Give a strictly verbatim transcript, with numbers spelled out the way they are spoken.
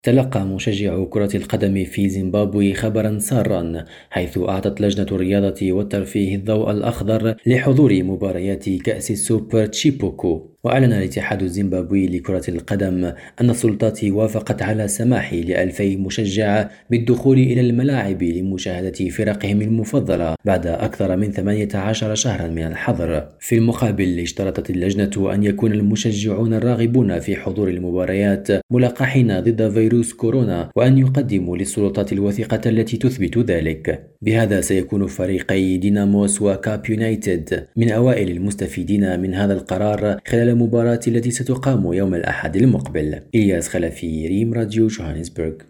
تلقى مشجعو كرة القدم في زيمبابوي خبرا سارا، حيث أعطت لجنة الرياضة والترفيه الضوء الأخضر لحضور مباريات كأس السوبر تشيبوكو. وأعلن الاتحاد الزيمبابوي لكرة القدم أن السلطات وافقت على سماح لألفي مشجع بالدخول إلى الملاعب لمشاهدة فرقهم المفضلة بعد أكثر من ثمانية عشر شهرا من الحظر. في المقابل، اشترطت اللجنة أن يكون المشجعون الراغبون في حضور المباريات ملقحين ضد فيروس كورونا، وأن يقدموا للسلطات الوثيقة التي تثبت ذلك. بهذا سيكون فريقي ديناموس وكاب يونايتد من أوائل المستفيدين من هذا القرار خلال المباراة التي ستقام يوم الأحد المقبل. إلياس خلفي، ريم راديو، جوهانسبرغ.